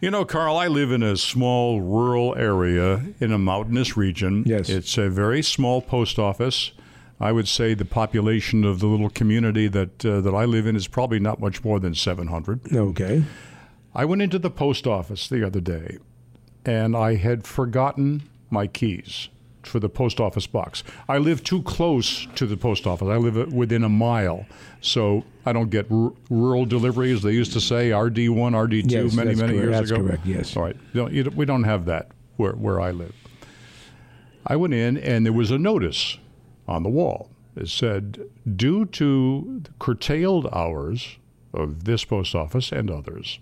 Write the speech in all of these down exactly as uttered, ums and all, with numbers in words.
You know, Carl, I live in a small rural area in a mountainous region. Yes. It's a very small post office. I would say the population of the little community that uh, that I live in is probably not much more than seven hundred. Okay. I went into the post office the other day, and I had forgotten my keys for the post office box. I live too close to the post office. I live within a mile, so I don't get r- rural delivery, as they used to say, R D one, R D two, Yes, many, that's many correct. years That's ago. correct, yes. All right. You don't, you don't, we don't have that where, where I live. I went in, and there was a notice on the wall. It said, due to the curtailed hours of this post office and others,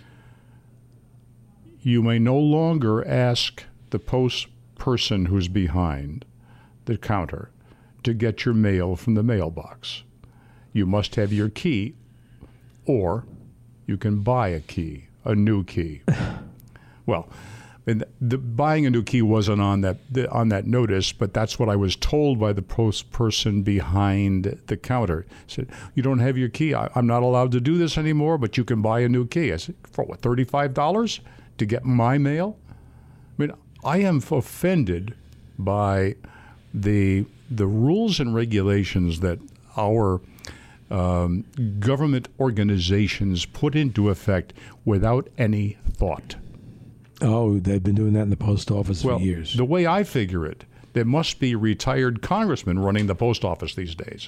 you may no longer ask the post person who's behind the counter to get your mail from the mailbox. You must have your key, or you can buy a key, a new key. Well, and the buying a new key wasn't on that the, on that notice, but that's what I was told by the post person behind the counter. Said, "You don't have your key. I, I'm not allowed to do this anymore, but you can buy a new key." I said, "For what? thirty-five dollars to get my mail?" I mean, I am offended by the the rules and regulations that our um, government organizations put into effect without any thought. Oh, they've been doing that in the post office Well, for years. the way I figure it, there must be retired congressmen running the post office these days.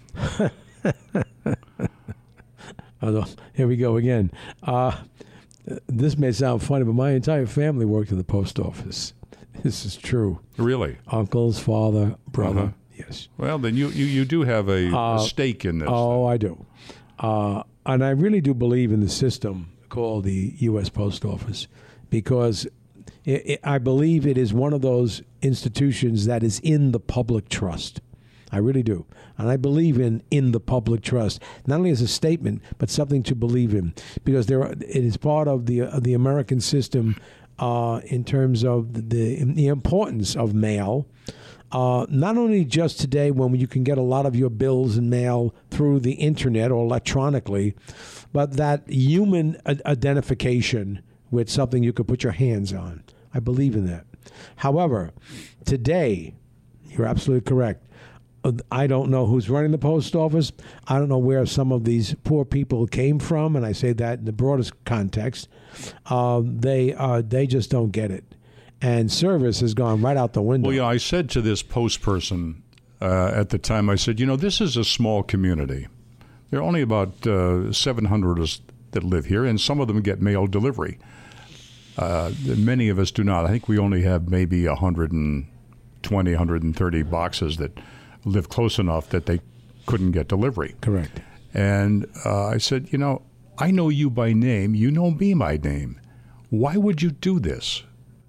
Although, here we go again. Uh, this may sound funny, but my entire family worked in the post office. This is true. Really? Uncles, father, brother. Uh-huh. Yes. Well, then you, you, you do have a, Uh, a stake in this. Oh, I do. Uh, and I really do believe in the system called the U S Post Office, because it, it, I believe it is one of those institutions that is in the public trust. I really do. And I believe in in the public trust, not only as a statement, but something to believe in, because there are, it is part of the uh, the American system uh, in terms of the, the importance of mail. Uh, not only just today when you can get a lot of your bills and mail through the internet or electronically, but that human a- identification with something you could put your hands on. I believe in that. However, today, you're absolutely correct. I don't know who's running the post office. I don't know where some of these poor people came from, and I say that in the broadest context. Uh, they uh, they just don't get it. And service has gone right out the window. Well, yeah, I said to this post person uh, at the time, I said, you know, this is a small community. There are only about uh, seven hundred of us that live here, and some of them get mail delivery. Uh, many of us do not. I think we only have maybe one hundred twenty, one hundred thirty boxes that live close enough that they couldn't get delivery. Correct. And uh, I said, you know, I know you by name. You know me by name. Why would you do this?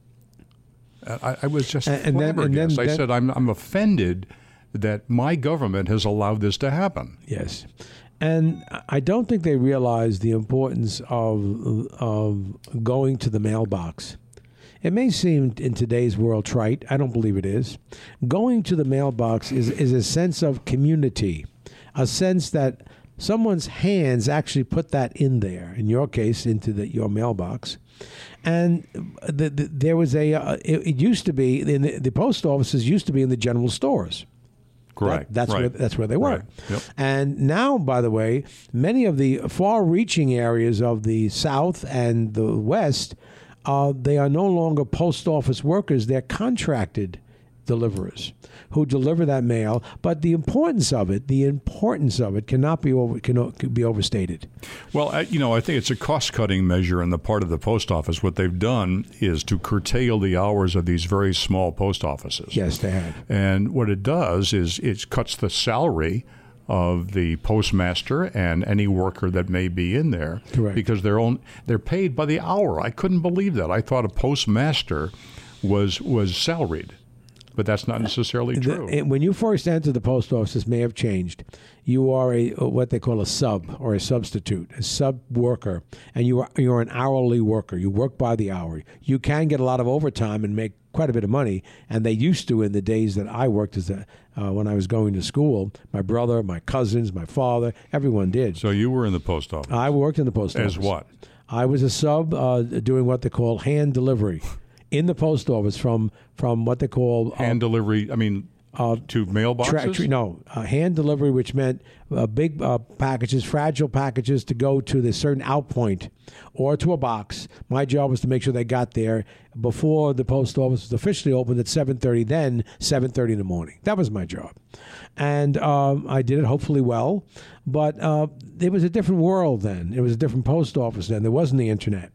I, I was just And- and then- and flabbergasted. then- I said, I'm, I'm offended that my government has allowed this to happen. Yes. And I don't think they realize the importance of of going to the mailbox. It may seem in today's world trite. I don't believe it is. Going to the mailbox is, is a sense of community, a sense that someone's hands actually put that in there, in your case, into the, your mailbox. And the, the, there was a, uh, it, it used to be, in the, the post offices used to be in the general stores. Correct. That, that's right. where that's where they were. Right. Yep. And now, by the way, many of the far-reaching areas of the South and the West, uh, they are no longer post office workers; they're contracted deliverers who deliver that mail. But the importance of it, the importance of it, cannot be over cannot be overstated. Well, I, you know, I think it's a cost-cutting measure on the part of the post office. What they've done is to curtail the hours of these very small post offices. Yes, they have. And what it does is it cuts the salary of the postmaster and any worker that may be in there. Correct. Because they're on, they're paid by the hour. I couldn't believe that. I thought a postmaster was was salaried. But that's not necessarily true. The, when you first enter the post office, this may have changed. You are a what they call a sub or a substitute, a sub worker, and you are you're an hourly worker. You work by the hour. You can get a lot of overtime and make quite a bit of money, and they used to in the days that I worked as a uh, when I was going to school. My brother, my cousins, my father, everyone did. So you were in the post office. I worked in the post office. As what? I was a sub uh, doing what they call hand delivery in the post office from from what they call uh, Hand delivery, I mean, uh, to mailboxes? Tra- tra- no, uh, hand delivery, which meant uh, big uh, packages, fragile packages to go to the certain out point or to a box. My job was to make sure they got there before the post office was officially opened at seven thirty, then seven thirty in the morning. That was my job. And um, I did it hopefully well. But uh, it was a different world then. It was a different post office then. There wasn't the internet.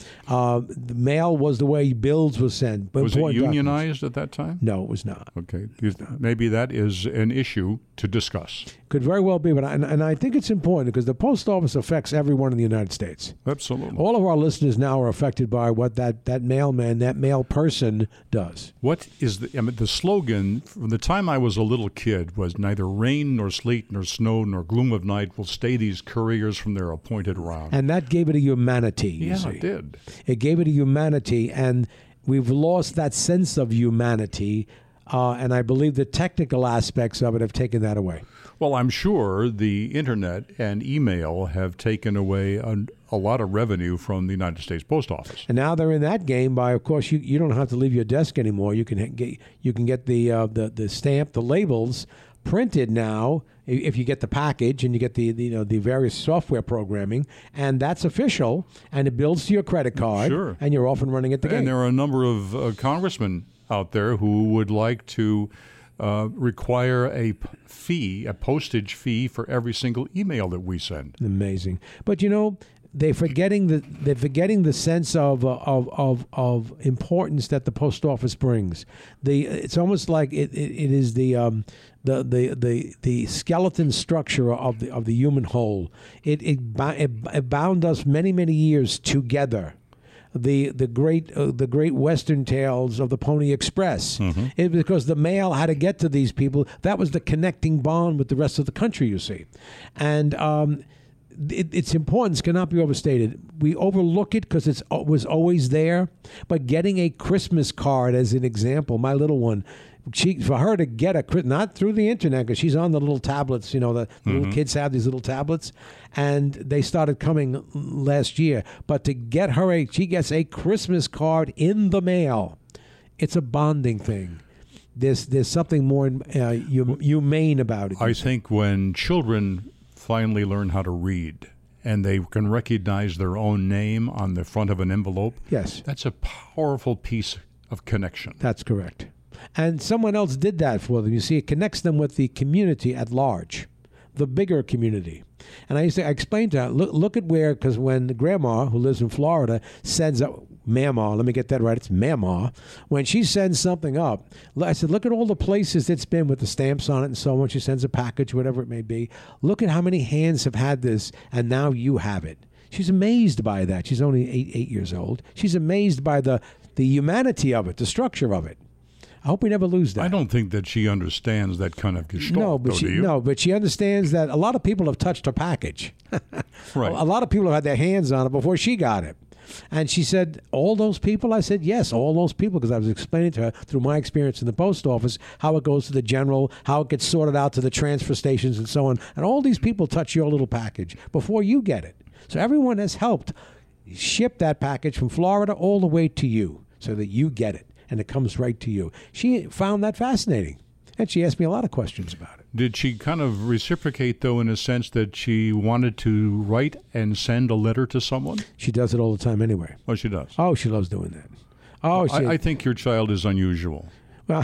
Uh, the mail was the way bills were sent. Was it Important unionized documents. at that time? No, it was not. Okay. Maybe that is an issue to discuss. Could very well be, but I, and, and I think it's important because the post office affects everyone in the United States. Absolutely. All of our listeners now are affected by what that, that mailman, that mail person does. What is the, I mean, the slogan from the time I was a little kid was neither rain nor sleet nor snow nor gloom of night will stay these couriers from their appointed round. And that gave it a humanity, you yeah, see. it did. It gave it a humanity, and we've lost that sense of humanity, uh, and I believe the technical aspects of it have taken that away. Well, I'm sure the internet and email have taken away a, a lot of revenue from the United States Post Office. And now they're in that game by, of course, you, you don't have to leave your desk anymore. You can ha- get you can get the uh, the the stamp, the labels printed now if you get the package and you get the, the you know the various software programming, and that's official, and it builds to your credit card, Sure. and you're off and running at the game. And there are a number of uh, congressmen out there who would like to uh, require a p- fee, a postage fee for every single email that we send. Amazing, but you know they're forgetting the they're forgetting the sense of uh, of of of importance that the post office brings. The it's almost like it it, it is the um, the, the the the skeleton structure of the of the human whole. It it, it, it bound us many many years together. The the great uh, the great Western tales of the Pony Express. Mm-hmm. It was because the mail had to get to these people. That was the connecting bond with the rest of the country. You see, and. Um, It, its importance cannot be overstated. We overlook it because it was always there. But getting a Christmas card, as an example, my little one, she for her to get a not through the internet because she's on the little tablets. You know, the mm-hmm. little kids have these little tablets, and they started coming last year. But to get her a, she gets a Christmas card in the mail. It's a bonding thing. There's there's something more uh, humane about it. I think when children finally learn how to read and they can recognize their own name on the front of an envelope, yes, that's a powerful piece of connection. That's correct. And someone else did that for them. You see, it connects them with the community at large, the bigger community. And I used to I explain to her, look, look at where, because when grandma, who lives in Florida, sends up, Mama, let me get that right, it's Mama, when she sends something up, I said, look at all the places it's been with the stamps on it and so on. She sends a package, whatever it may be. Look at how many hands have had this, and now you have it. She's amazed by that. She's only eight, eight years old. She's amazed by the, the humanity of it, the structure of it. I hope we never lose that. I don't think that she understands that kind of gestalt. No, but though, she do you? no, but she understands that a lot of people have touched her package. Right. A lot of people have had their hands on it before she got it. And she said, all those people? I said, yes, all those people, because I was explaining to her through my experience in the post office how it goes to the general, how it gets sorted out to the transfer stations and so on. And all these people touch your little package before you get it. So everyone has helped ship that package from Florida all the way to you so that you get it. And it comes right to you. She found that fascinating. And she asked me a lot of questions about it. Did she kind of reciprocate, though, in a sense that she wanted to write and send a letter to someone? She does it all the time anyway. Oh, she does? Oh, she loves doing that. Oh, she, I, I think your child is unusual. Well,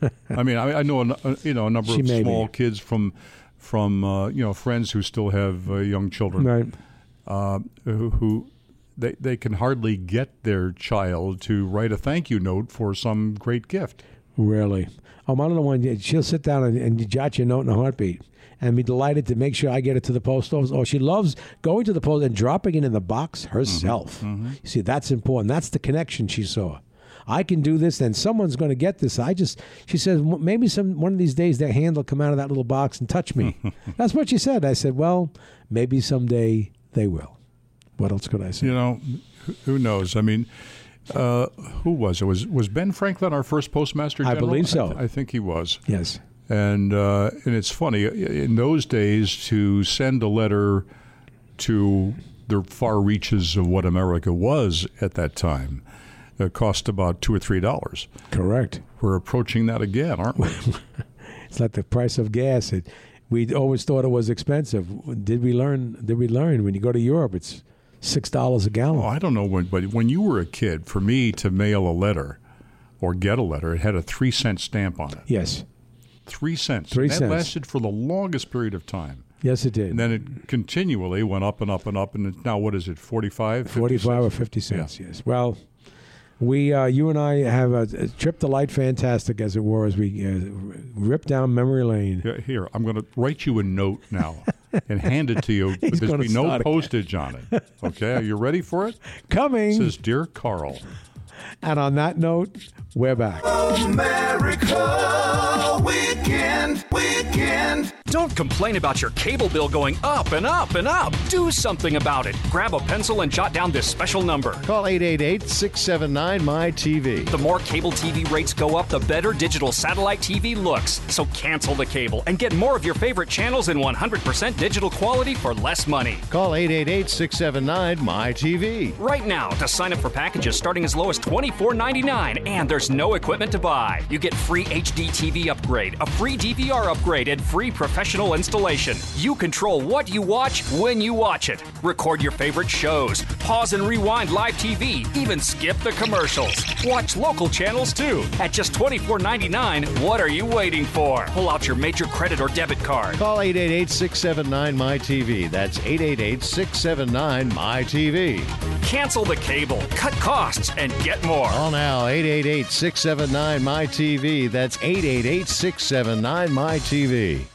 I mean, I, I know a, you know a number She of may small be. kids from from uh, you know friends who still have uh, young children, right. uh, who, who they they can hardly get their child to write a thank you note for some great gift. Really? Oh, my little one, she'll sit down and, and jot your note in a heartbeat and be delighted to make sure I get it to the post office. Oh, she loves going to the post and dropping it in the box herself. Mm-hmm, mm-hmm. You see, that's important. That's the connection she saw. I can do this, then someone's going to get this. I just, she says, maybe some one of these days their hand will come out of that little box and touch me. That's what she said. I said, well, maybe someday they will. What else could I say? You know, who knows? I mean, uh, who was it? Was was Ben Franklin our first postmaster general? I believe so. I, th- I think he was. Yes. And uh, and it's funny, in those days, to send a letter to the far reaches of what America was at that time. It cost about two or three dollars. Correct. We're approaching that again, aren't we? It's like the price of gas. It, we always thought it was expensive. Did we learn? Did we learn? When you go to Europe, it's six dollars a gallon. Oh, I don't know when, but when you were a kid, for me to mail a letter or get a letter, it had a three cent stamp on it. Yes. Three cents. Three and that cents. lasted for the longest period of time. Yes, it did. And then it continually went up and up and up, and it's now what is it, forty-five? forty-five or fifty cents, Yeah. yes. Well, we, uh, you and I have a, a trip to light fantastic, as it were, as we uh, rip down memory lane. Yeah, here, I'm going to write you a note now and hand it to you. He's There's gonna be no start again. postage on it. Okay, are you ready for it? Coming. It says, Dear Carl. And on that note, we're back. America Weekend, Weekend. Don't complain about your cable bill going up and up and up. Do something about it. Grab a pencil and jot down this special number. Call eight eight eight, six seven nine, M Y T V. The more cable T V rates go up, the better digital satellite T V looks. So cancel the cable and get more of your favorite channels in one hundred percent digital quality for less money. Call eight eight eight, six seven nine, M Y T V. Right now, to sign up for packages starting as low as twenty-four ninety-nine, and there's no equipment to buy. You get free H D T V upgrade, a free D V R upgrade, and free professional installation. You control what you watch when you watch it. Record your favorite shows, pause and rewind live T V, even skip the commercials. Watch local channels too. At just twenty-four ninety-nine, what are you waiting for? Pull out your major credit or debit card. Call eight eight eight, six seven nine, M Y T V. That's eight eight eight, six seven nine, M Y T V. Cancel the cable, cut costs, and get more. Call now, eight eight eight, six seven nine, M Y T V. That's eight eight eight, six seven nine, M Y T V.